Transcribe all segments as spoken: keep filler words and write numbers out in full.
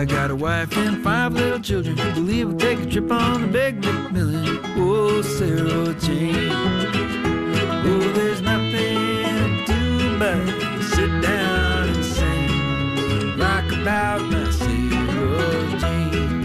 I got a wife and five little children who believe we'll take a trip on the big McMillan. Oh, Sarah Jane. Oh, there's nothing to do but sit down and sing. Rock about my Sarah Jane.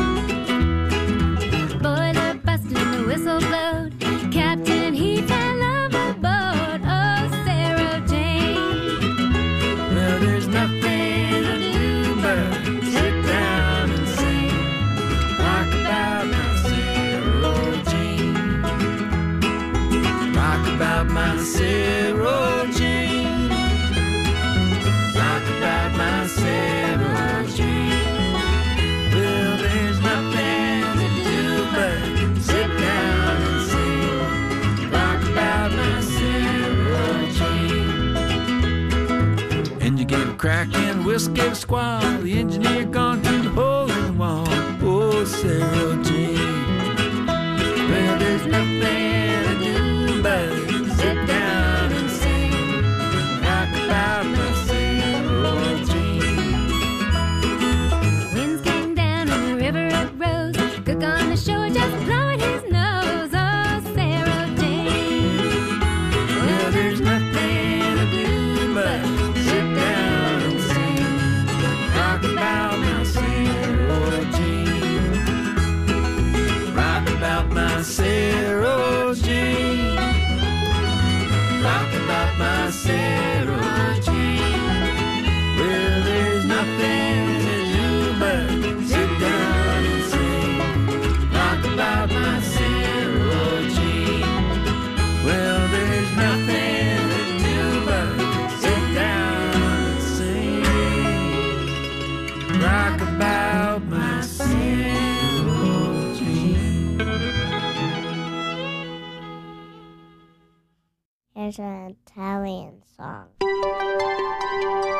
Boiler busted and the whistle blowed. Captain, he fell overboard. Oh, Sarah Jane. Well, there's nothing to do but sit down and sing. Rock about my Sarah Jane. Rock about my Sarah Jane. Rock about my Sarah Jane. Well, there's nothing to do but sit down and sing. Rock about my Sarah Jane. Engine gave a crack and the whistle gave a squall. The engineer gone through the hole in the wall. Oh, Sarah Jane. Well, there's nothing to do but sit down and sing. Rock about my Sarah Jane. Winds came down and the river it rose. Cook on the shore just blowing his nose. Oh, Sarah Jane. Well, there's nothing to do but sit down and sing. Rock about my Sarah Jane. Rock about my Sarah Jane. Rock about my Sarah Jane. Well, there's nothing to do but sit down and sing. Rock about my Sarah Jane. Well, there's nothing to do but sit down and sing. Rock about my Sarah Jane. Here's an Italian song.